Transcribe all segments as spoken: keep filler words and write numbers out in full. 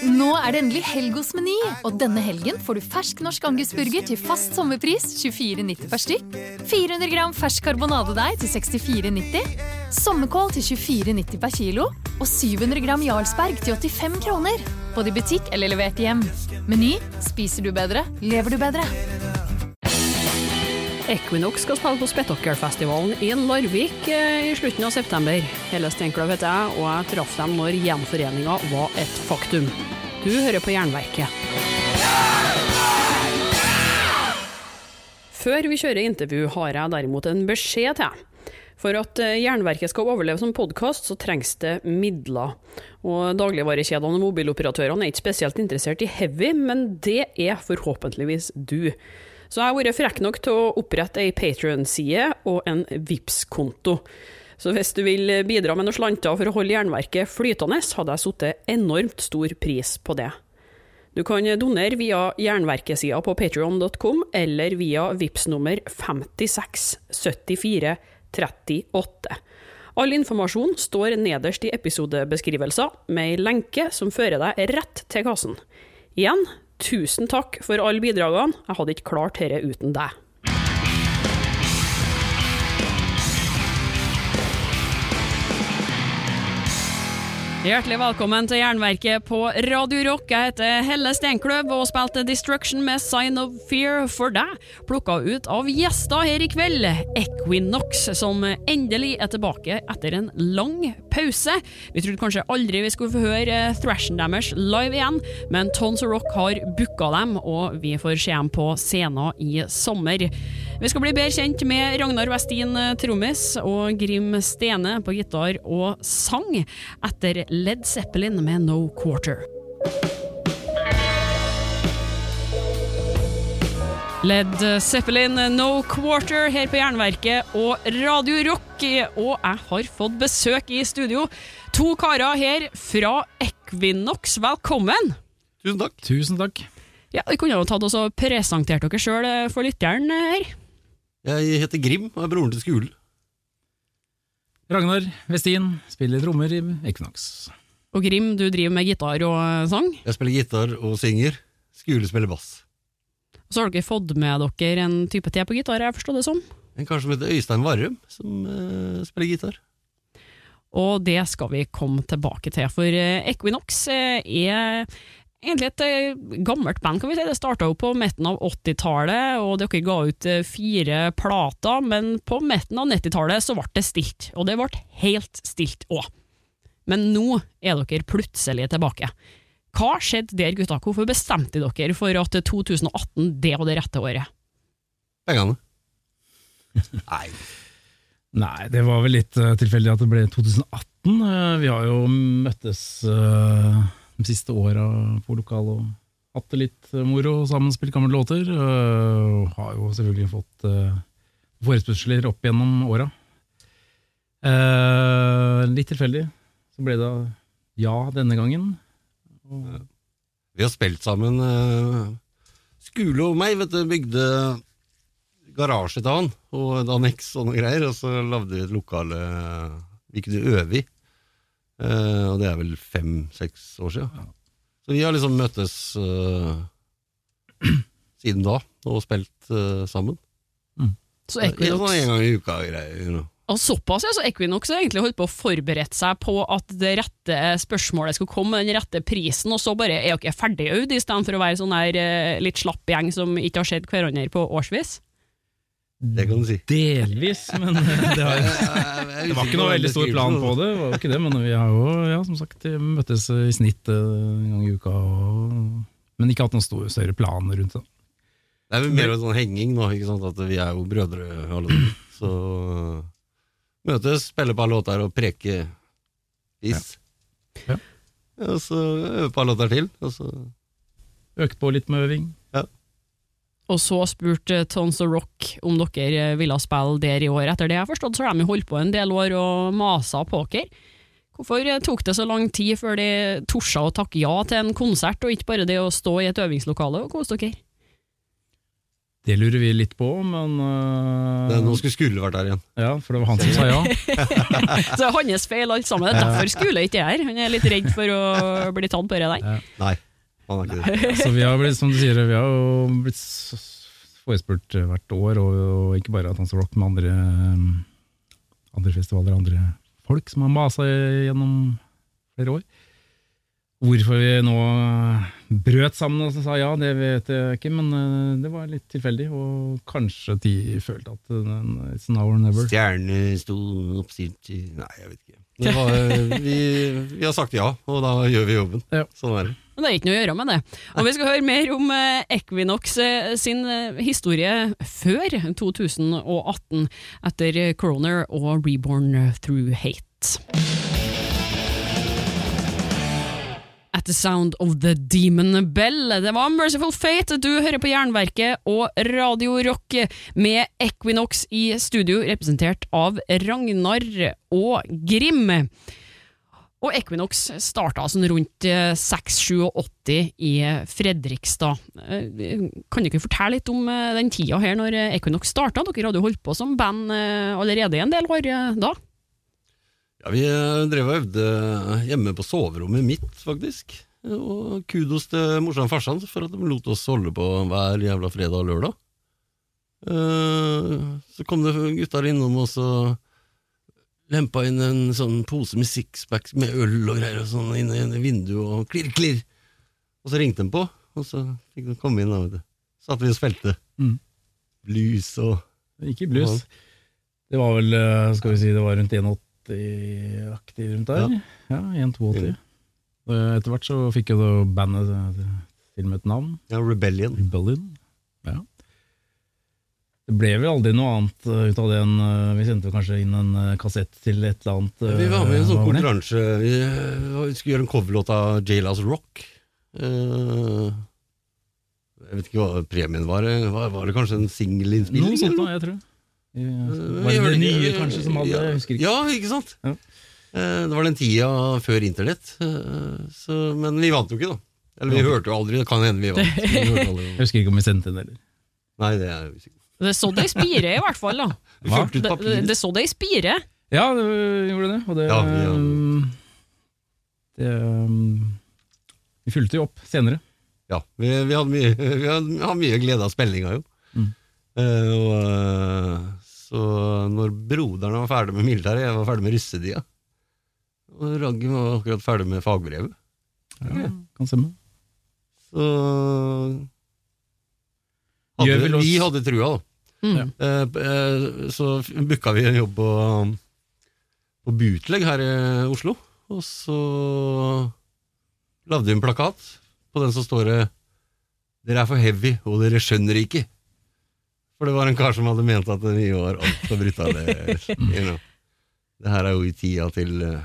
Nå er det endelig helg hos Meny, og denne helgen får du fersk norsk angusburger til fast sommerpris tjuefire nitti per stykk, fire hundre gram fersk karbonadedeig til sekstifire nitti, sommerkål til tjuefire nitti per kilo, og syv hundre gram Jarlsberg til åttifem kroner, både i butikk eller levert hjem. Meny, spiser du bedre, lever du bedre. Equinox skal spille på Spetakkelfestivalen i Larvik i slutten av september. Hele Steinkløv heter jeg, og jeg traff dem når gjenforeningen var et faktum. Du hører på Jernverket. Før vi kjører intervju har jeg derimot en beskjed til. For at Jernverket skal overleve som podcast, så trengs det midler. Og dagligvarekjedene og mobiloperatørene er ikke spesielt interessert i heavy, men det er forhåpentligvis du. Så jeg har vært frekk nok til å opprette en Patreon-side og en Vipps-konto. Så hvis du vil bidra med noen slanter for å holde Jernverket flytende, hadde jeg suttet enormt stor pris på det. Du kan donere via Jernverkesida på patreon punktum com eller via Vipps-nummer femtiseks syttifire trettiåtte. All informasjon står nederst i episodebeskrivelser med en lenke som fører deg rett til kassen. Igjen, tusen takk for alle bidragene. Jeg hadde ikke klart dette uten deg. Hjertelig velkommen til Jernverket på Radio Rock. Jeg heter Helle Steinkløv og spilte Destruction med Sign of Fear for deg. Plukket ut av gjester her i kveld, Equinox, som endelig er tilbake etter en lang pause. Vi trodde kanskje aldri vi skulle få høre thrashen deres live igjen, men Tons of Rock har booket dem, og vi får se dem på scenen i sommer. Vi skal bli bedre kjent med Ragnar Westin trommis og Grim Stene på gitar og sang etter Led Zeppelin med No Quarter. Led Zeppelin, No Quarter her på Jernverket og Radio Rock, og jeg har fått besøk i studio. To karer her fra Equinox, velkommen! Tusen takk. Tusen takk. Ja, vi kunne jo tatt oss og presentert dere selv for lytteren her. Jeg heter Grim og er broren til Skule. Ragnar Westin spiller trommer i Equinox. Og Grim, du driver med gitar og sang? Jeg spiller gitar og synger. Skule spiller bass. Så har dere fått med dere en type te på gitar, jeg forstår det som? En kar som heter Øystein Varrum, som uh, spiller gitar. Og det skal vi komme tilbake til, for Equinox er egentlig et gammelt band, kan vi si. Det startet jo på midten av åttitallet, og dere ga ut fire plater, men på midten av nittitallet så ble det stilt, og det ble helt stilt også. Men nå er dere plutselig tilbake. Hva skjedde der, gutta? Hvorfor bestemte dere for at to tusen og atten det var det rette året? Pengene. Nei. Nei, det var vel litt uh, tilfeldig at det ble to tusen og atten. Uh, vi har jo møttes uh, de siste årene på lokal og hatt det litt moro sammen, spilt gamle låter, og har jo selvfølgelig fått uh, forespørsler opp gjennom åra. Uh, litt tilfeldig, så ble det ja denne gangen. Og vi har spilt sammen, uh, Skule og meg, vet du, bygde garasje til han, og et anneks og noen greier, og så lavde vi et lokale vi kunne øve i. Uh, og det er vel fem-seks år siden. Ja. Så vi har liksom møttes uh, siden da, og spilt uh, sammen. Mm. Så Equinox... Uh, en gang i uka greier, you know. Og såpass, ja, så Equinox har egentlig holdt på å forberede seg på at det rette spørsmålet skulle komme, den rette prisen, og så bare er dere ferdig ut, i stedet for å være sånn her uh, litt slapp gjeng som ikke har sett hverandre på årsvis. Det kan du si. Delvis, men det, har, det var ikke noe veldig stor plan på det, det var ikke det, men vi har jo, ja, som sagt, møttes i snitt en gang i uka, og, men ikke hatt noen store, større planer rundt det. Det er jo mer en sånn henging nå, ikke sant, at vi er jo brødre alle, så møtes, spille på alle låter og preke is. Ja. Ja. Og så øve på alle låter til, og så økt på litt med øving. Ja. Og så spurte Tons of Rock om dere ville spille der i år. Etter det jeg har forstått, så har de holdt på en del år og maset på dere. Hvorfor tok det så lang tid før de torsa å takke ja til en konsert, og ikke bare det å stå i et øvingslokale og kose dere? Det lurer vi litt på, men uh, det, Nå skulle Skule vært der igjen. Ja, for det var han som sa ja. Så det er hans feil alt sammen. Det er derfor Skule ikke er her. Han er litt redd for å bli tatt på det der. Ja. Nei, han er ikke det. Så vi har blitt, som du sier, vi har jo blitt forespurt hvert år, og, og ikke bare Tons of Rock, men andre, andre festivaler, andre folk som har maset gjennom flere år. Hvorfor vi nå brøt sammen og sa ja, det vet jeg ikke, men det var litt tilfeldig, og kanskje de følte at it's now or never. Stjerne stod oppstilt i... Nei, jeg vet ikke. Det var, vi, vi har sagt ja, og da gjør vi jobben. Ja. Sånn er det. Men det er ikke noe å gjøre med det. Og vi skal høre mer om Equinox sin historie før to tusen og atten, etter Coroner og Reborn Through Hate. At the sound of the demon bell. Det var Merciful Fate. Du hører på Jernverket og Radio Rock med Equinox i studio, representert av Ragnar og Grim. Og Equinox startet sånn rundt seks åtti i Fredrikstad. Kan dere fortelle litt om den tida her når Equinox startet? Dere hadde jo holdt på som band allerede en del år da. Ja, vi drev og øvde hjemme på soverommet mitt, faktisk. Og kudos til morsan og farsan for at de lot oss holde på hver jævla fredag og lørdag. Så kom det gutter innom og så lempa inn en sånn pose med sixpacks med øl og greier og sånn inn i vinduet og klirr, klirr. Og så ringte de på, og så fikk de komme inn da, vet du. Satt vi og spilte. Mm. Blues og... Ikke blues. Det var vel, skal vi si, det var rundt en åtti aktiv rundt der. Ja, ja en åtti. Ja. Etter hvert så fikk jo da bandet til med et navn. Ja, Rebellion. Rebellion, ja. Det ble vel aldri noe annet ut av det enn vi sendte kanskje inn en kassett til et eller annet. Ja, vi var med i en sånn konkurranse. Vi, vi skulle gjøre en coverlåt av Jailhouse Rock. Uh, jeg vet ikke hva premien var. Var, var det kanskje en single-innspilling? Noe sånt da, jeg tror. Var det det nye kanskje som hadde, jeg husker ikke. Ja, ikke sant? Ja. Det var den tida før internett, så, men vi vant jo ikke da. Eller vi hørte jo aldri, det kan hende vi vant. Vi jeg husker ikke om vi sendte den eller. Nei, det er jo sikkert. Det så det i spire i hvert fall da. Det, det, det så det i spire. Ja, det gjorde det. Og det, ja, vi, ja. det vi fulgte jo opp senere. Ja, vi, vi hadde mye, vi hadde, hadde mye glede av spillinga jo. Mm. Uh, og uh, så når broderen var ferdig med militæret, jeg var ferdig med russetida, og Raggi var akkurat ferdig med fagbrevet. Ja, kan stemme. Så hadde, vi, vi hadde trua da. Mm. Uh, uh, så booka vi en jobb på, på Bootleg her i Oslo, og så lavde vi en plakat på den som står det «Dere er for heavy, og dere skjønner ikke». For det var en kar som hadde ment at vi var alt for brutale. You know. Det her er jo i tida til ja,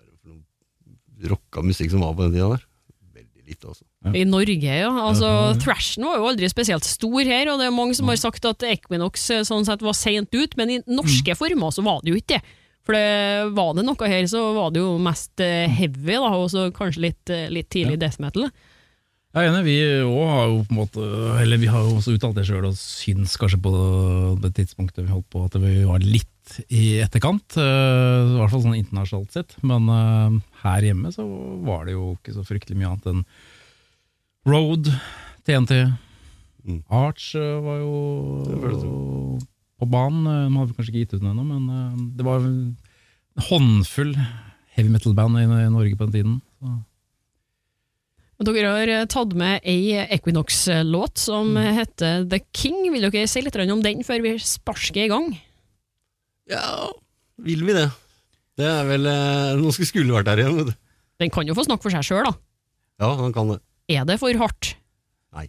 rocka musikk som var på den tida der. Veldig litt også. Ja. I Norge, ja. Altså, thrashen var jo aldri spesielt stor her, og det er mange som har sagt at Equinox sånn sett var sent ut, men i norske former så var det jo ikke det. For det var det noe her, så var det jo mest heavy, da, og så kanskje litt, litt tidlig death metal. Ja, enig, vi har jo på en måte, eller vi har jo også uttalt det selv og syns kanskje på det tidspunktet vi holdt på at vi var litt i etterkant, i hvert fall sånn internasjonalt sett, men uh, her hjemme så var det jo ikke så fryktelig mye annet enn Road, T N T, mm. Arch uh, var jo uh, på banen, de hadde kanskje ikke gitt ut noe ennå, men uh, det var en håndfull heavy metal band i, i Norge på den tiden, så dere har tatt med ei Equinox-låt som heter The King. Vil dere si litt om den før vi sparsker i gang? Ja, vil vi det? Det er vel Nå skulle skulle vært der igjen, vet du. Den kan jo få snakke for seg selv da. Ja, han kan det. Er det for hardt? Nei.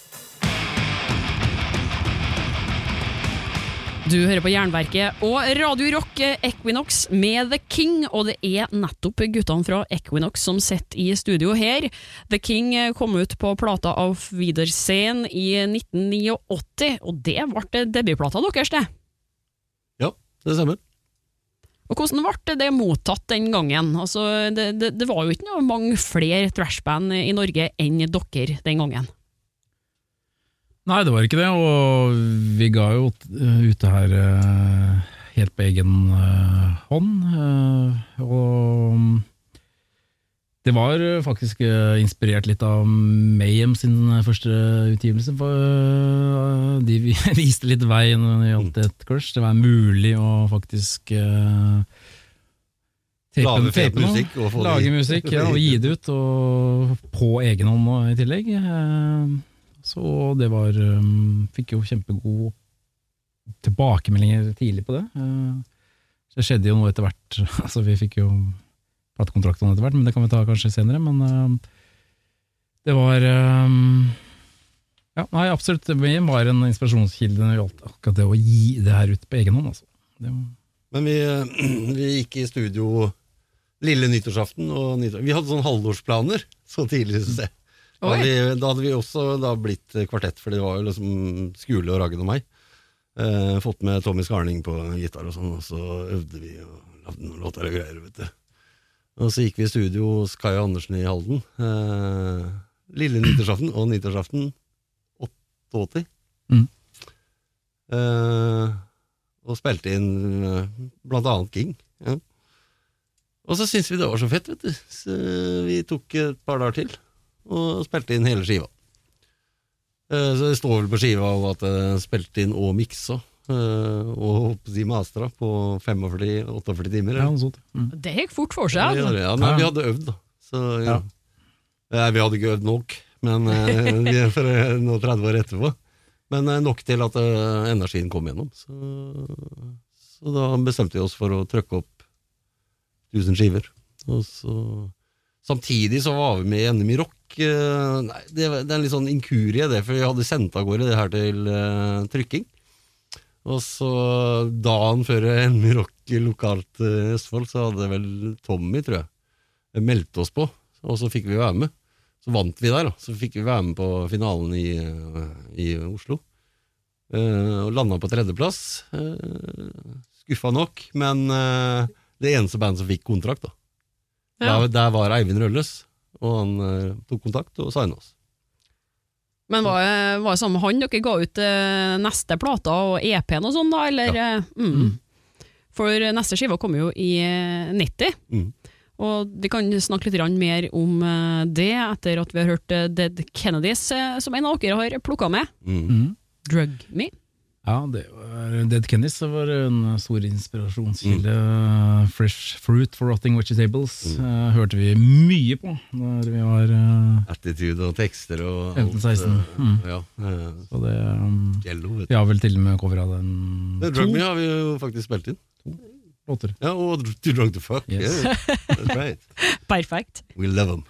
Du hører på Jernverket og Radio Rock Equinox med The King, og det er nettopp guttene fra Equinox som sitter i studio her. The King kom ut på plata Auf Wiedersehen i nitten åttini, og det ble debutplata deres det. Ja, det stemmer. Og hvordan ble det mottatt den gangen? Altså, det, det, det var jo ikke noe mange flere thrashband i Norge enn dere den gangen. Nei, det var ikke det, og vi ga jo ut det her uh, helt på egen uh, hånd, uh, og det var faktisk uh, inspirert litt av Mayhem sin første utgivelse, for uh, de viste litt vei når det gjaldt et crush. Det var mulig å faktisk uh, lage fet musikk, og, lage musikk ja, og gi det ut, og på egen hånd i tillegg. Uh, så det var, um, fikk jo kjempegod tilbakemeldinger tidlig på det. Uh, det skjedde jo noe etter hvert, altså vi fikk jo platekontrakten etter hvert, men det kan vi ta kanskje senere, men uh, det var um, ja, nei, absolutt, det var en inspirasjonskilde når det gjaldt akkurat det å gi det her ut på egen hånd, altså. Det var... Men vi, vi gikk i studio lille nyttårsaften, og nyttår... vi hadde sånne halvårsplaner så tidlig, synes jeg. Da hadde, vi, da hadde vi også da blitt kvartett, for det var jo liksom Skule og Raggen og meg. Eh, fått med Tommy Skarning på gitar og sånn, og så øvde vi og lagde noen låter og greier, vet du. Og så gikk vi i studio hos Kai Andersen i Halden. Eh, lille nyttårsaften og nyttårsaften åttiåtte. Mm. Eh, og spilte inn eh, blant annet King. Ja. Og så syntes vi det var så fett, vet du. Så vi tok et par dager til og spilte inn hele skiva. Eh, så det står vel på skiva at jeg spilte inn og miksa, eh, og på de mastra på førtifem til åttiførti timer. Ja, mm. Det gikk fort for seg. Ja, ja, nei, vi hadde øvd da. Så, ja. Ja, vi hadde ikke øvd nok, men eh, vi er for nå tretti år etterpå. Men eh, nok til at eh, energien kom gjennom. Så, så da bestemte vi oss for å trykke opp tusen skiver. Og så samtidig så var vi med i N M I Rock. Nei, det, det er en litt sånn inkurie det, for vi hadde sendt av gårde det her til uh, trykking. Og så dagen før N M I Rock lokalt i uh, Østfold, så hadde vel Tommy, tror jeg, meldt oss på, og så fikk vi være med. Så vant vi der, da. Så fikk vi være med på finalen i, uh, i Oslo. Uh, og landet på tredjeplass. Uh, skuffa nok, men uh, det eneste band som fikk kontrakt, da. Ja. Der, der var Eivind Rølles, og han uh, tok kontakt og signet oss. Men var, var det sammen med han dere ga ut uh, neste plata og E P-en og sånn da, eller? Ja. Mm. Mm. For neste skiva kommer jo i uh, nitti, mm. og vi kan snakke litt mer om uh, det etter at vi har hørt uh, Dead Kennedys, uh, som en av dere har plukket med. Mm. Drug Me. Ja, det var, Dead Kennedys var en stor inspirasjonskilde. Mm. Fresh Fruit for Rotting Vegetables mm. uh, hørte vi mye på når vi var uh, attitude og tekster og femten seksten. Mm. Ja, uh, så det um, Jello, vet du. Vi har vel til og med cover av den det Drug Me har vi jo faktisk spilt inn. To låter. Ja, og Too Drunk to Fuck. Yes. Yeah, that's right. Perfekt. We love them.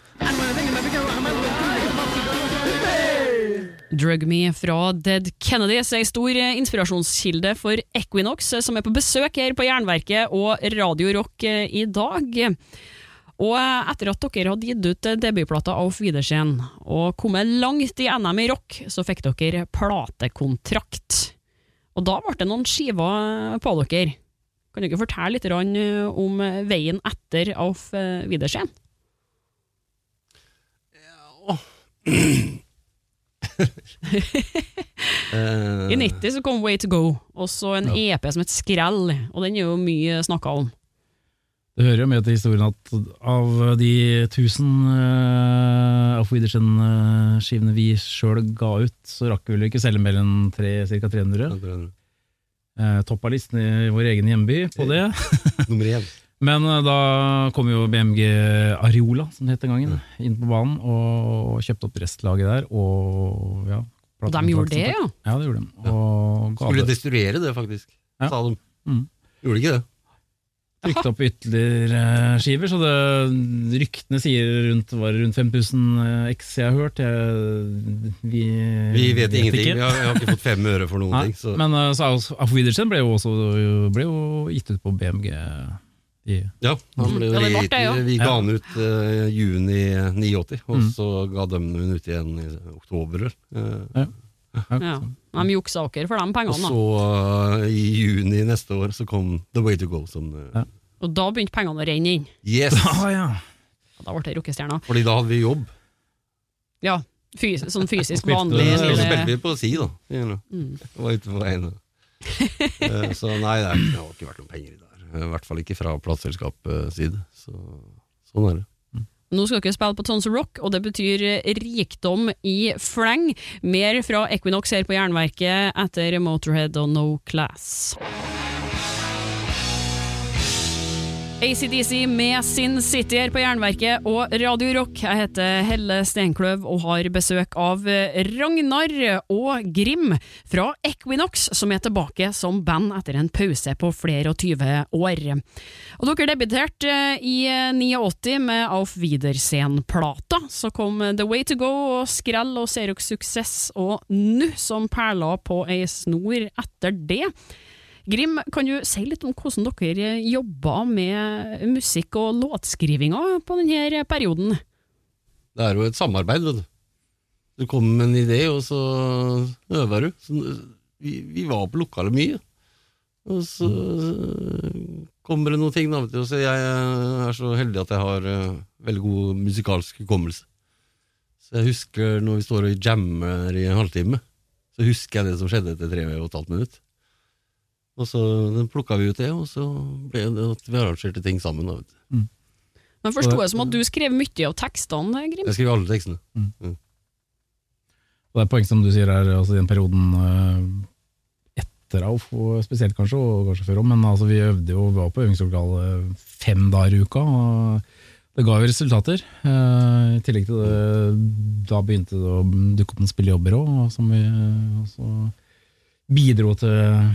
Drug Me fra Dead Kennedys er en stor inspirasjonskilde for Equinox, som er på besøk her på Jernverket og Radio Rock i dag. Og etter at dere hadde gitt ut debutplata Auf Wiedersehen og kommet langt i N M I Rock, så fikk dere platekontrakt. Og da ble det noen skiver på dere. Kan dere fortelle litt om veien etter Auf Wiedersehen? Ja, I nitti så kom Way to Go, og så en ja. E P som et Skrell, og den er jo mye snakket om. Det hører jo med til historien at av de tusen uh, Auf Wiedersehen-skivene vi selv ga ut, så rakk vi vel ikke selge mer enn cirka tre hundre. Uh, topp av listen i vår egen hjemby på det. Nummer én. Men uh, da kom jo B M G Ariola, som det het den gangen, ja. inn på banen og kjøpte opp restlaget der. Og, ja, og de gjorde det, ja? Ja, det gjorde de. Og skulle det. Destruere det, faktisk, ja. sa de. Mm. Gjorde ikke det? Trykte opp ytterligere skiver, så det, ryktene sier rundt, var rundt fem tusen X jeg har hørt. Jeg, vi, vi vet, vet ingenting, vi har, vi har ikke fått fem øre for noen Nei, ting. Så. Men uh, Auf Wiedersehen ble jo, også, ble jo gitt ut på B M G. I, ja, han ble jo gitt, ja. Vi ga den ut uh, juni åttini, og mm. så ga de den ut igjen i oktober. Uh, ja. Ja. Ja. De juksa dere for de pengene. Og så uh, i juni neste år så kom The Way to Go. Som, uh, ja. Og da begynte pengene å renne inn. Yes! Ah, ja. Da ble det rockestjerna. Fordi da hadde vi jobb. Ja, Fys sånn fysisk Spilte- vanlig. Så eller- spilte vi på si da, you know. Mm. Jeg var ute på veien. Eh, Så nei, det, er, det har ikke vært noen penger i det her. I hvert fall ikke fra plateselskapets side. Så, sånn er det. Nå skal dere spille på Tons of Rock, og det betyr rikdom i fleng. Mer fra Equinox her på Jernverket etter Motorhead og No Class. A C D C med Sin City her på Jernverket og Radio Rock. Jeg heter Helle Stenkløv og har besøk av Ragnar og Grim fra Equinox, som er tilbake som band etter en pause på flere og tyve år. Og dere debuterte i åttini med Auf Wiedersehen-plata, så kom The Way to Go og Skrell og Xerox Success og Nu som perla på ei snor etter det. Grim, kan du si litt om hvordan dere jobba med musikk og låtskrivinga på denne perioden? Det er jo et samarbeid, vet du. Du kommer med en idé, og så øver du. Så vi, vi var på lokalet mye. Og så kommer det noen ting, da, vet du. Så jeg er så heldig at jeg har uh, veldig god musikalsk hukommelse. Så jeg husker når vi står og jammer i en halvtime, så husker jeg det som skjedde etter tre og et halvt minutt. Og så plukket vi ut det, og så ble det at vi arrangerte ting sammen. Da, vet du. Mm. Men forstod jeg som at du skrev mye av tekstene, Grim? Jeg skrev alle tekstene. Mm. Mm. Og det er poeng som du sier her, altså i den perioden uh, etter Auf, og spesielt kanskje, og kanskje før om, men altså vi øvde jo, vi var på øvingslokal fem dager i uka, og det ga jo resultater. Uh, I tillegg til det, da begynte det å dukke opp en spillejobber også, som vi også bidro til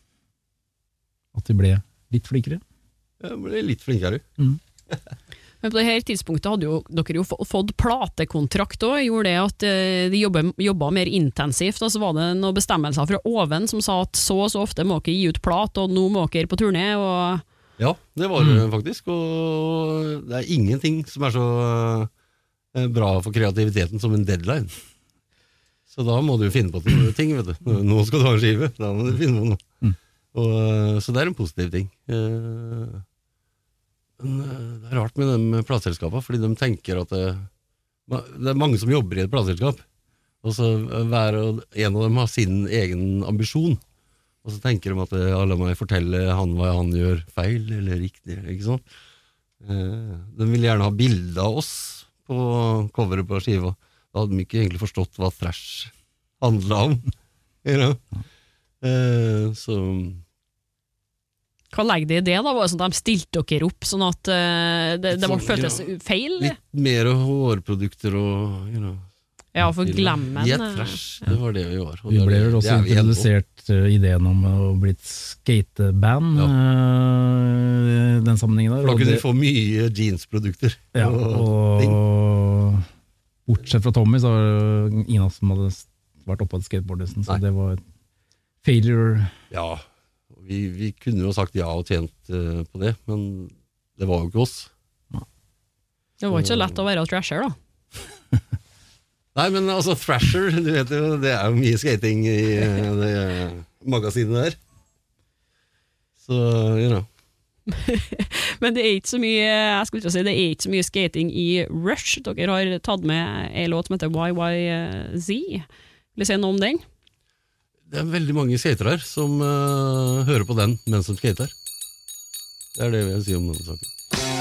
at vi ble litt flinkere. Jeg ble litt flinkere. Mm. Men på det her tidspunktet hadde jo dere jo fått platekontrakt også, gjorde det at de jobbet, jobbet mer intensivt, og så var det noen bestemmelser fra oven som sa at så og så ofte må dere gi ut plat, og nå må dere på turné, og... Ja, det var det faktisk, og det er ingenting som er så uh, bra for kreativiteten som en deadline. Så da må du finne på ting, vet du. Nå skal du ha en skive, da må du finne på noe. Mm. Og, så det er en positiv ting. Uh, men det er rart med de plateselskapene, fordi de tenker at det, det er mange som jobber i et plateselskap, og så hver en av dem har sin egen ambisjon, og så tenker de at ja, la meg fortelle han hva han gjør feil eller riktig, ikke sånn. Uh, de vil gjerne ha bilder av oss på coveret på skiva. Da hadde de ikke egentlig forstått hva thrash handlet om. You know? uh, så Hva legger de i det da? Var det sånn at de stilte dere opp sånn at uh, det, det var føltes ja, feil? litt mer hårprodukter og you know, Ja, for glemmen. Jet thrash, det var det vi var. Og Vi det er ble det- vel det også er vi helt på. introdusert uh, ideen om å bli et skateband Ja. uh, den sammenhengen der. For da og kunne det- vi få mye jeansprodukter. Ja, ting. og bortsett fra Tommy, så var det ingen av oss som hadde vært oppe på et skateboard, nesten, så Nei. det var et failure. Ja, vi, vi kunne jo sagt ja og tjent uh, på det, men det var jo ikke oss. Det var ikke så lett å være trasher da. Nei, men altså Thrasher, du vet jo, det er jo mye skating i uh, det magasinet der. Så, you know. Men det er ikke så mye, jeg skulle ikke si, det er ikke så mye skating i Rush. Dere har tatt med en låt som heter Y Y Z. Vil jeg si noe om den? Det er veldig mange skatere her som uh, hører på den mens de skater. Det er det jeg vil si om denne saken.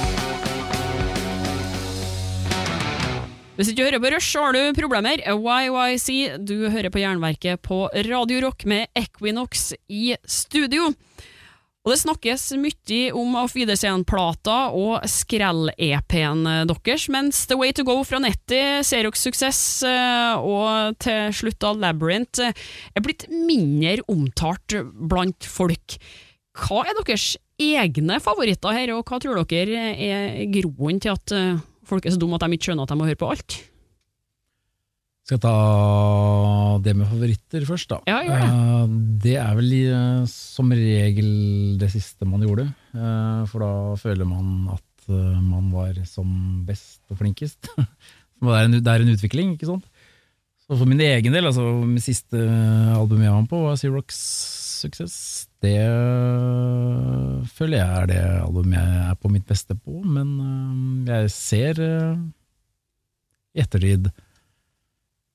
Hvis ikke du hører på Rush, så har du problemer. Y Y Z, du hører på Jernverket på Radio Rock med Equinox i studio. Og det snakkes mye om Auf Wiedersehen-plata og Skrell-E P-en deres, mens The Way to Go fra Netty, Xerox Success og til slutt av Labyrinth er blitt mindre omtalt blant folk. Hva er deres egne favoritter her, og hva tror dere er groen til at folk er så dumme at de ikke skjønner at de må høre på alt? Skal jeg ta det med favoritter først da? Ja, gjør det. Eh, det er vel eh, som regel det siste man gjorde, eh, for da føler man at eh, man var som best og flinkest. det, er en, det er en utvikling, ikke sant? Så for min egen del, altså min siste album jeg var med på var Xerox Success. Det øh, føler jeg er det album jeg er på mitt beste på, men øh, jeg ser øh, i ettertid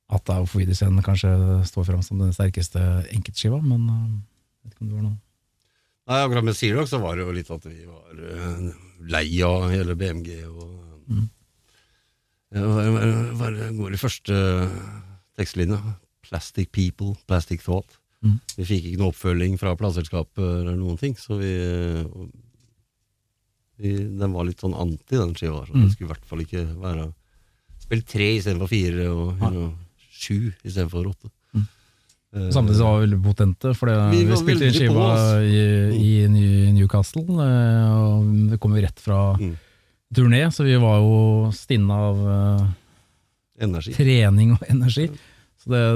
at Auf Wiedersehen kanskje står frem som den sterkeste enkeltskiva, men uh, jeg vet ikke om det var noe. Nei, akkurat med Xerox så var det jo litt at vi var uh, lei av hele B M G og mm. ja, var, var, går i første tekstlinja Plastic People, Plastic Thought. Mm. Vi fikk ikke noe oppfølging fra plateselskapet eller noen ting, så vi, vi den var litt sånn anti den skiva, så mm. det skulle i hvert fall ikke være spill tre i stedet for fire og you know, sju i stedet for åtte. Mm. Uh, Samtidig så var vi veldig potente, for det, vi, vi spilte inn skiva i, i Newcastle, og vi kom jo rett fra mm. turné, så vi var jo stinne av uh, energi. Trening og energi. Så det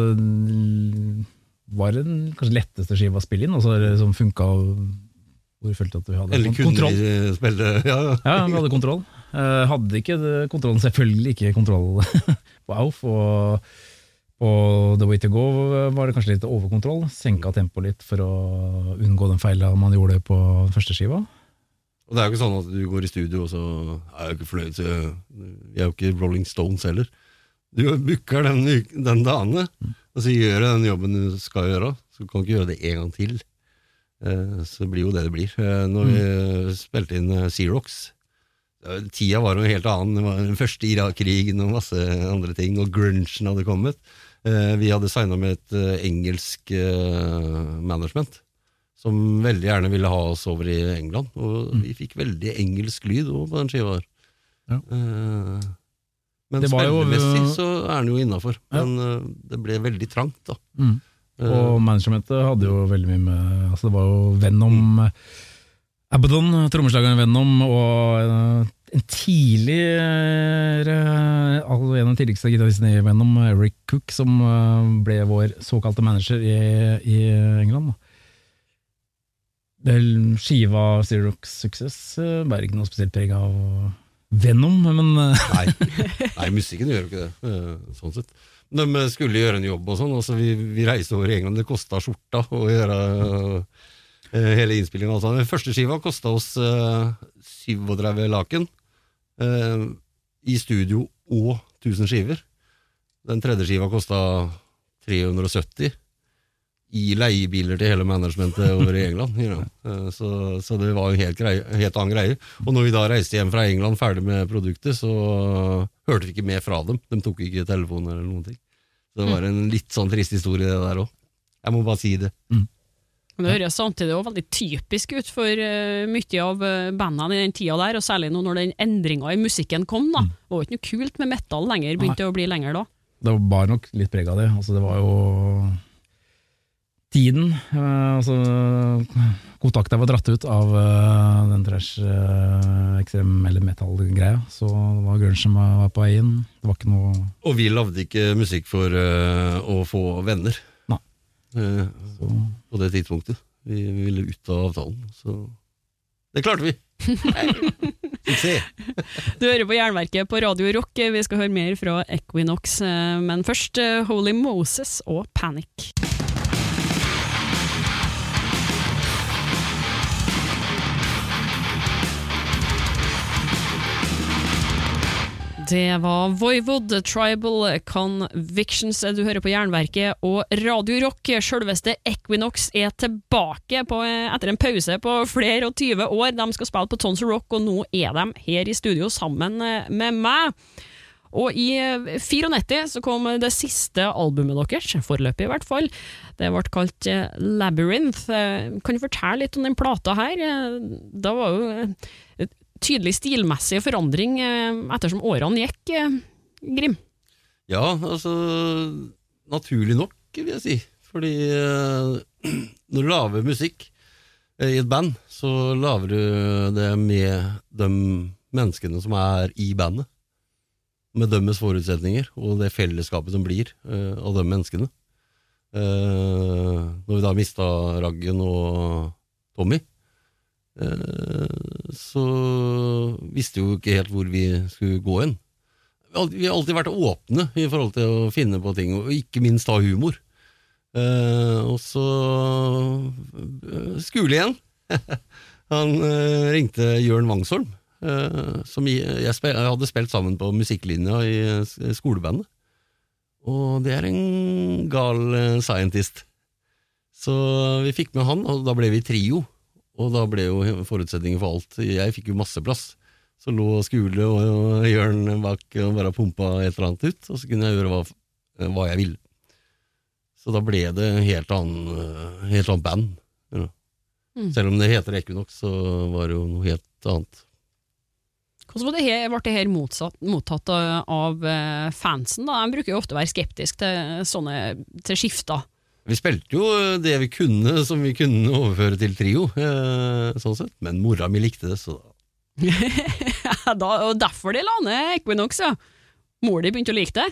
var den kanskje letteste skiva å spille inn, og så som funket, hvor vi følte at vi hadde Eller kontroll. Eller kunne spille, ja, ja. Ja, vi hadde kontroll. Uh, hadde ikke kontrollen, selvfølgelig ikke kontroll på Auf, og på The Way to Go var det kanskje litt overkontroll, senket tempo litt for å unngå den feilen man gjorde på første skiva. Og det er jo ikke sånn at du går i studio og så er jeg ikke fornøyd, så jeg, jeg er jo ikke Rolling Stones heller. Du booker den, den dane, mm. og så gjør den jobben du skal gjøre, så kan du ikke gjøre det en gang til. Uh, så blir jo det det blir. Uh, når mm. vi spilte inn uh, Xerox, tida var jo helt annen. Det var den første Irak-krigen og masse andre ting, og grungen hadde kommet. Eh, vi hadde signet med et eh, engelsk eh, management som veldig gjerne ville ha oss over i England, og mm. vi fikk veldig engelsk lyd på den skiva her. Ja. Eh, men spillemessig så er den jo innenfor, ja. men eh, det ble veldig trangt da. Mm. Og managementet hadde jo veldig mye med, altså det var jo Venom, mm. Abaddon, trommeslageren Venom, og en tidligere, altså en av de tidligste gitaristene i Venom, Eric Cook, som ble vår såkalte manager i, i England. Det skiva Xerox Success bærer ikke noe spesielt preg av Venom, men... Nei, nei, musikken gjør jo ikke det, sånn sett. De skulle gjøre en jobb og sånn, og så vi, vi reiste over i England, det kostet skjorta å gjøre... hele innspillingen altså. Den første skiva kostet oss uh, syvogtretive laken uh, i studio og tusen skiver. Den tredje skiva kostet tre hundre og sytti i leiebiler til hele managementet over i England. You know. uh, så, så det var jo helt, greie, helt annen greie. Og når vi da reiste hjem fra England ferdig med produktet, så uh, hørte vi ikke mer fra dem. De tok ikke telefoner eller noen ting. Så det var en litt sånn trist historie det der også. Jeg må bare si det. Mm. Det høres samtidig også veldig typisk ut for uh, mye av uh, bandene i den tida der, og særlig nå når den endringen i musikken kom da. Det var ikke noe kult med metal lenger, begynte å bli lenger da. Det var bare nok litt preg av det, altså det var jo tiden, uh, altså kontakten var dratt ut av uh, den trash uh, ekstrem eller metal-greia, så det var grunge som var på vei inn, det var ikke noe... Og vi lavde ikke musikk for uh, å få venner. Uh, på det tidspunktet vi, vi ville ut av avtalen, så det klarte vi. Du hører på Jernverket på Radio Rock. Vi skal høre mer fra Equinox, men først Holy Moses og Panic. Det var Voivod, Tribal Convictions. Du hører på Jernverket og Radio Rock. Selveste Equinox er tilbake på, etter en pause på flere og tyve år. De skal spille på Tons of Rock, og nå er de her i studio sammen med meg. Og i nittiofire så kom det siste albumet deres, foreløpig i hvert fall. Det ble kalt Labyrinth. Kan du fortelle litt om den plata her? Da var jo tydelig stilmessig forandring ettersom årene gikk, Grim. Ja, altså naturlig nok, vil jeg si. Fordi eh, når du laver musikk i et band, så laver du det med de menneskene som er i bandet. Med deres forutsetninger, og det fellesskapet som blir eh, av de menneskene. Eh, når vi da mistet Raggen og Tommy, så visste jo ikke helt hvor vi skulle gå inn. Vi har alltid vært åpne i forhold til å finne på ting, og ikke minst ha humor. Og så Skule igjen. Han ringte Jørn Vangsholm, som jeg hadde spilt sammen på musikklinja i skolebandet. og det er en gal scientist. Så vi fikk med han, og da ble vi trio, og da ble jo forutsetningen for alt. Jeg fikk jo masse plass, så lå Skule og Jørn bak og bare pumpa et eller annet ut, og så kunne jeg gjøre hva, hva jeg ville. Så da ble det helt annen, helt annen band. You know. mm. Selv om det heter Equinox, så var det jo noe helt annet. Hvordan var det her, ble det her motsatt, mottatt av fansen? Da? De bruker jo ofte å være skeptisk til sånne til skifter. Vi spilte jo det vi kunne, som vi kunne overføre til trio, eh, sånn sett. Men mora mi likte det, så da. da og derfor de la ned Equinox, ja. Mor de begynte å like det?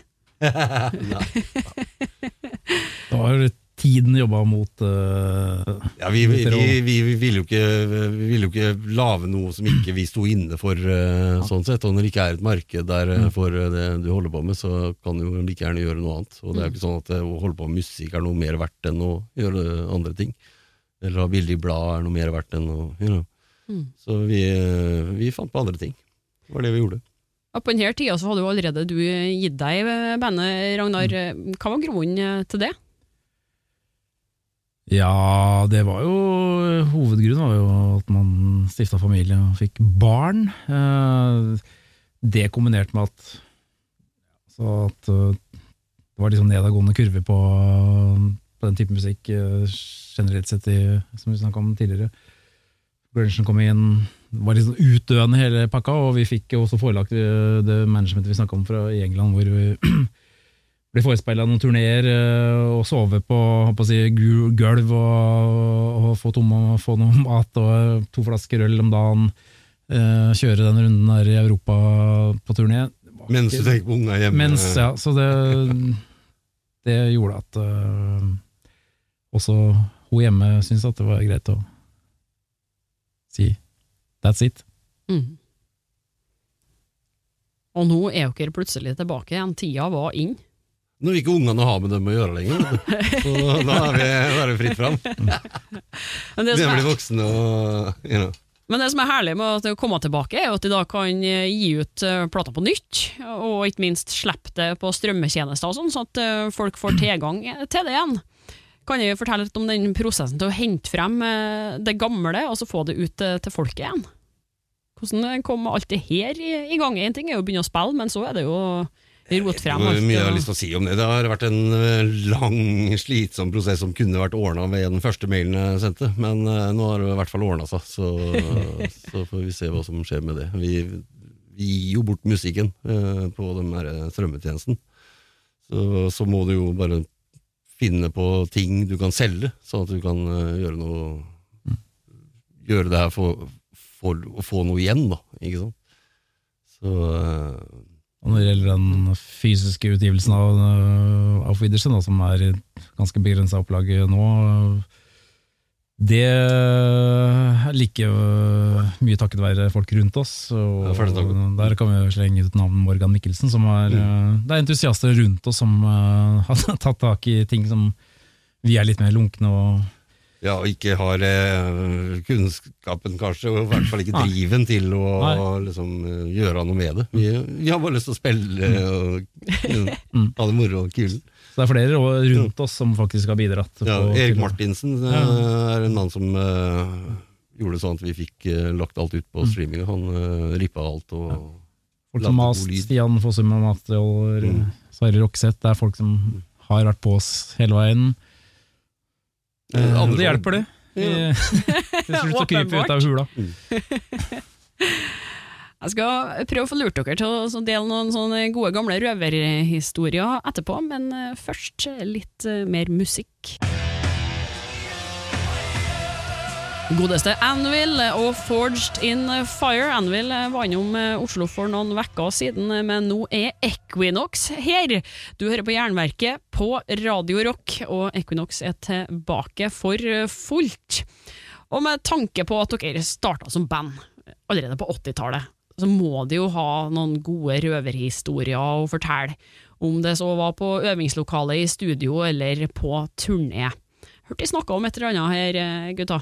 Det var tiden jobba mot uh, ja, vi, vi, vi, vi, vi ville jo ikke vi ville jo ikke lave noe som ikke vi sto inne for uh, sånn sett, og når det ikke er et marked der uh, for uh, det du holder på med, så kan du jo like gjerne gjøre noe annet, og det er jo ikke sånn at uh, å holde på med musikk er noe mer verdt enn å gjøre andre ting, eller ha billig blad er noe mer verdt enn å, you know. mm. Så vi, uh, vi fant på andre ting, det var det vi gjorde. Ja, på denne tida så hadde jo allerede du gitt deg bandet, Ragnar. Hva var grunnen til det? Ja, det var jo hovedgrunnen var jo at man stiftet familie og fikk barn. Det kombinert med at, så at det var liksom nedadgående kurve på, på den type musikk generelt sett, i, som vi snakket om tidligere. Grungen kom inn, var liksom utdøende hele pakka, og vi fikk også forelagt det managementet vi snakket om fra i England, hvor vi ble forespeilet noen turnéer og sove på, på å si, gulv og, og få, tom, få noe mat og to flasker øl om dagen, kjøre den runden her i Europa på turné. Mens du tenker på unga hjemme. Mens, ja, så det, det gjorde at uh, også hun hjemme syntes at det var greit å si that's it. Mm. Og nå er jo ikke plutselig tilbake igjen. Tida var inn. Nå vil ikke ungene ha med dem å gjøre lenger, så da er vi, da er vi fritt fram. Men det vi som blir er, voksne og, you know. Men det som er herlig med å komme tilbake er jo at de da kan gi ut plata på nytt, og ikke minst slippe det på strømmetjenester og sånn, så at folk får tilgang til det igjen. Kan jeg fortelle litt om den prosessen til å hente frem det gamle, og så få det ut til folket igjen? Hvordan kom alt det her i gang? En ting er jo å begynne å spille, men så er det jo rot frem alt. Mye jeg har lyst til å si om det. Det har vært en lang, slitsom prosess som kunne vært ordnet med den første mailen jeg sendte, men nå har det i hvert fall ordnet seg, så, så får vi se hva som skjer med det. Vi, vi gir jo bort musikken på den her strømmetjenesten, så, så må du jo bare finne på ting du kan selge, sånn at du kan uh, gjøre noe gjøre det her for, for å få noe igjen da, ikke sant? Så uh, og når det gjelder den fysiske utgivelsen av uh, Auf Wiedersehen, da, som er ganske begrenset opplag nå, det er like uh, mye takket være folk rundt oss, og, ja, og der kan vi slenge ut navnet Morgan Mikkelsen, som er, mm. uh, det er entusiaster rundt oss som uh, har tatt tak i ting som vi er litt mer lunkne og ja, og ikke har eh, kunnskapen kanskje, og i hvert fall ikke driven til å liksom, gjøre noe med det. Vi, vi har bare lyst til å spille og mm. ha det moro og kul. Så det er flere rundt oss som faktisk har bidratt. Ja, på, Erik Martinsen ja. er en mann som uh, gjorde sånn at vi fikk uh, lagt alt ut på streaming. Han uh, rippet alt og ja. Folk som Mast, Stian Fossum og Material, mm. Sverre Rokseth, det er folk som har vært på oss hele veien. Uh, det hjelper det. Ja. Til slutt så kryper vi ut av hula. Mm. Jeg skal prøve å få lurt dere til å dele noen sånne gode gamle røverhistorier etterpå, men først litt mer musikk. Godeste Anvil og Forged in Fire. Anvil var innom Oslo for noen vekker siden, men nå er Equinox her. Du hører på Jernverket på Radio Rock, og Equinox er tilbake for fullt. Og med tanke på at dere startet som band allerede på åttitallet, så må de jo ha noen gode røverhistorier å fortelle, om det så var på øvingslokalet i studio eller på turné. Hørte jeg snakket om et eller annet her, gutta?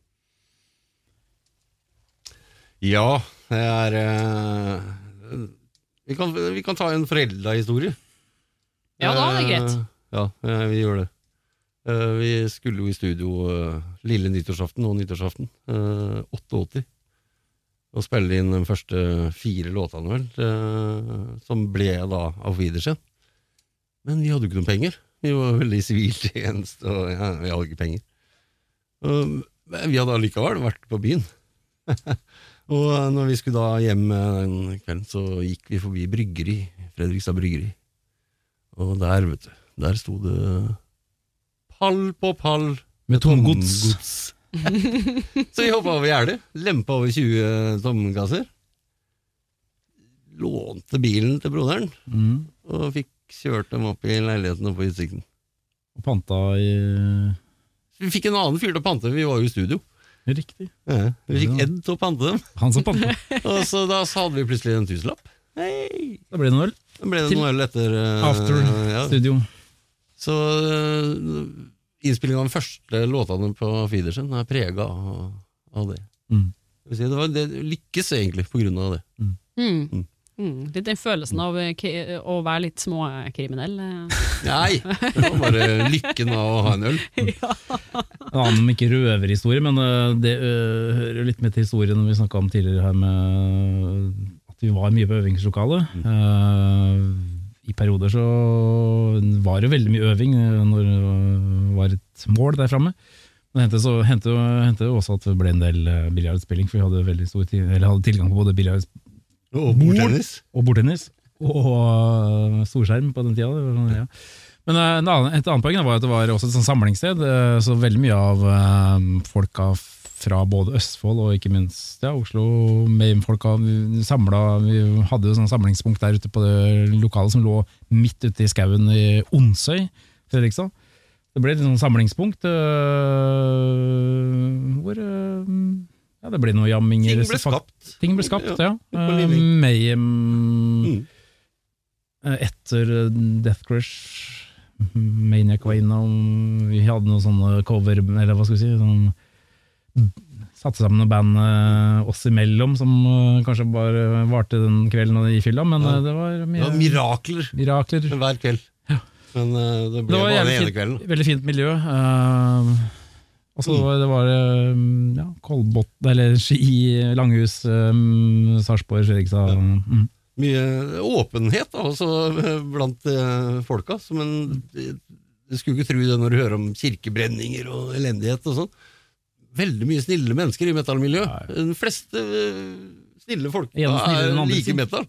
Ja, det er uh, vi, kan, vi kan ta en foreldrehistorie. Ja, da er det greit. Ja, vi gjør det. Vi skulle jo i studio lille nyttårsaften og nyttårsaften, åttiåtte, og spille inn de første fire låtene vel, som ble da Auf Wiedersehen. Men vi hadde jo ikke noen penger. Vi var veldig siviltjeneste, og ja, vi hadde ikke penger. Og vi hadde allikevel vært på byen. Og når vi skulle da hjem den kvelden, så gikk vi forbi bryggeri, Fredrikstad bryggeri. Og der, vet du, der stod det pall på pall med tomgods. Så vi hoppet over gjerdet, lempet over tjue tomkasser, lånte bilen til broderen, mm. og fikk kjørt dem opp i leiligheten og på utsikten. Og panta i... Vi fikk en annen fyr til å pante, vi var jo i studio. Riktig. Ja, vi fikk Ed til å pante dem. Han som pante. Og så da hadde vi plutselig en tusenlapp. Hei! Da ble det noe øl. Da ble det noe øl etter... Uh, After ja. Studio. Så uh, innspillingen av den første låtene på Fidersen er preget av, av det. Mm. Det, var, det lykkes egentlig på grunn av det. Mm. Mm. Mm. Mm. Litt den følelsen av å være litt småkriminell. Nei, det var bare lykken av å ha en øl. Ja. En annen, ikke røverhistorie, men det uh, hører litt med til historien vi snakket om tidligere her med at vi var mye på øvingslokale. Mm. Uh, I perioder så var det veldig mye øving når det var et mål der fremme. Men det hendte, hendte, hendte også at det ble en del biljardspilling, for vi hadde, veldig stor tid, eller hadde tilgang på både biljard og bordtennis. Og bordtennis. Og storskjerm på den tida. Ja. Men et annet poeng var at det var også et sånt samlingssted, så veldig mye av folka fra både Østfold og ikke minst ja, Oslo, Meim-folka samlet, vi hadde jo sånn samlingspunkt der ute på det lokale som lå midt ute i skauen i Onsøy, Fredrikstad. Det ble et sånn samlingspunkt øh, hvor øh, ja, det ble noe jamminger. Ting ble skapt. Ting ble skapt, ja. ja. Uh, Mayhem mm. etter Death Crush, Maniac var innom, vi hadde noen sånne cover, eller hva skal vi si, sånn satte sammen noen band uh, oss imellom som uh, kanskje bare varte den kvelden i fylla, men uh, det var mye... Det var mirakler, mirakler. hver kveld. Ja. Men uh, det ble det bare den ene kvelden. Veldig fint miljø. Uh, og så mm. det var uh, ja, Kolbott, eller Ski, Langhus, um, Sarpsborg, Fredrikstad. Ja. Mm. Mye åpenhet da, også blant uh, folka, men du skulle ikke tro det når du hører om kirkebrenninger og elendighet og sånn. Veldig mye snille mennesker i metallmiljø. De fleste uh, snille folk er like metal.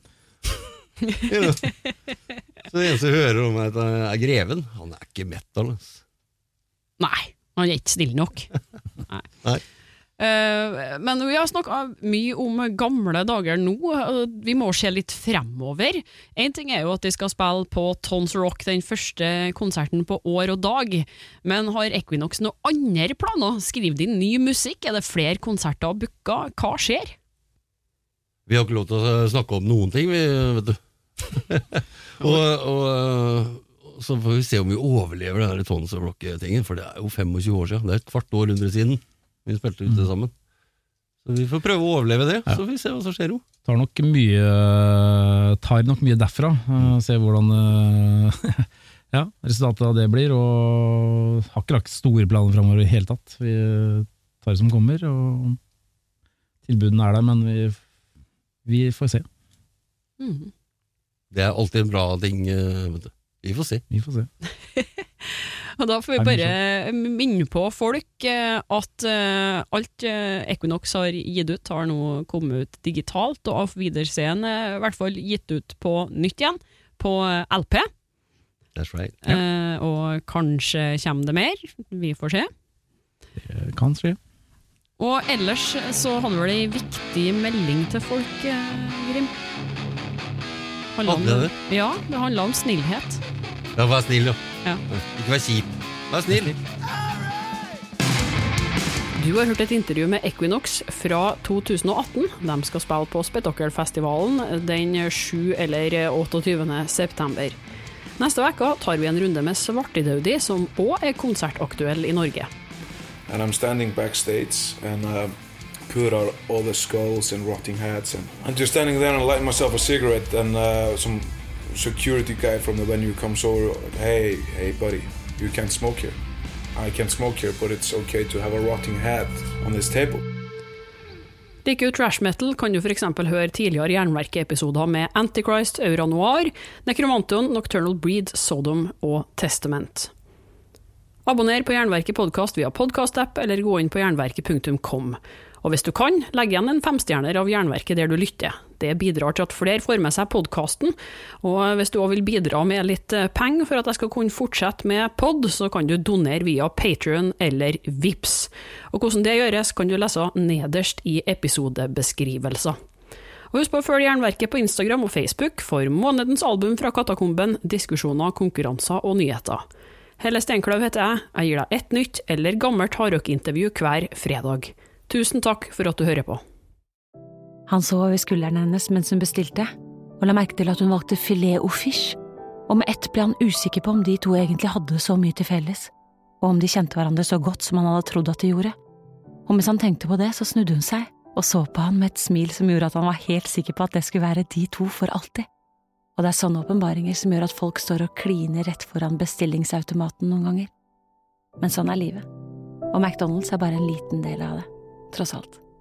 Så det eneste jeg hører om er, er Greven. Han er ikke metal. Altså. Nei, han er ikke snill nok. Nei. Nei. Uh, men vi har snakket mye om gamle dager nå. Vi må se litt fremover. En ting er jo at de skal spille på Tons Rock, den første konserten på år og dag. Men har Equinox noen andre planer? Skriver de ny musikk? Er det flere konserter å booke? Hva skjer? Vi har ikke lov til å snakke om noen ting, vi, vet du. og, og så får vi se om vi overlever denne Tons Rock-tingen, for det er jo tjuefem år siden. Det er et kvart århundre siden. Vi spilte ute sammen. Så vi får prøve å overleve det, ja. Så vi ser hva som skjer jo. Tar nok mye, tar nok mye derfra, uh, se hvordan uh, ja, resultatet av det blir, og har ikke lagt store planer fremover i hele tatt. Vi tar det som kommer, og tilbudene er der, men vi, vi får se. Mm. Det er alltid en bra ting, vet du. Vi får se. Vi får se. Og da får vi bare minne på folk at alt Equinox har gitt ut har nå kommet ut digitalt, og Auf Wiedersehen er i hvert fall gitt ut på nytt igjen, på L P. That's right. Ja. Eh, og kanskje kommer det mer, vi får se. Det kan skje. Og ellers så handler det en viktig melding til folk, Grim. Om, det det? Ja, det handler om snillhet. Ja, vær snill, ja. Ja. Ikke vær kjip. Vær snill. Du har hørt et intervju med Equinox fra to tusen og atten. De skal spille på Spetakkelfestivalen den sjuende eller åttiende september. Neste veka tar vi en runde med Svartidaudi, som også er konsertaktuell i Norge. And I'm standing backstage and uh, put out all the skulls and rotting heads. And I'm just standing there and lighting myself a cigarette and uh, some security guy from the venue comes over, hey, hey buddy, you can't smoke here. I can't smoke here, but it's okay to have a rotting hat on this table. Like ut Trash Metal kan du for eksempel høre tidligere Jernverket-episoder med Antichrist, Aura Noir, Necromantion, Nocturnal Breed, Sodom og Testament. Abonner på Jernverket podcast via podcast-app eller gå inn på jernverket punktum com. Og hvis du kan, legg igjen en femstjerner av Jernverket der du lytter. Det bidrar til at flere får med seg podcasten, og hvis du også vil bidra med litt penger for at jeg skal kunne fortsette med pod, så kan du donere via Patreon eller Vips. Og hvordan det gjøres kan du lese nederst i episodebeskrivelser. Og husk på å følge Jernverket på Instagram og Facebook for månedens album fra Katakomben, diskusjoner, konkurranser og nyheter. Helle Steinkløv heter jeg, jeg gir deg et nytt eller gammelt hardrock-intervju hver fredag. Tusen takk for at du hører på. Han så over skulderen hennes mens hun bestilte, og la merke til at hun valgte filet au fish, og med ett ble han usikker på om de to egentlig hadde så mye til felles, og om de kjente hverandre så godt som han hadde trodd at de gjorde. Og mens han tenkte på det, så snudde hun seg, og så på han med et smil som gjorde at han var helt sikker på at det skulle være de to for alltid. Og det er sånne åpenbaringer som gjør at folk står og kliner rett foran bestillingsautomaten noen ganger. Men sånn er livet. Og McDonald's er bare en liten del av det, tross alt.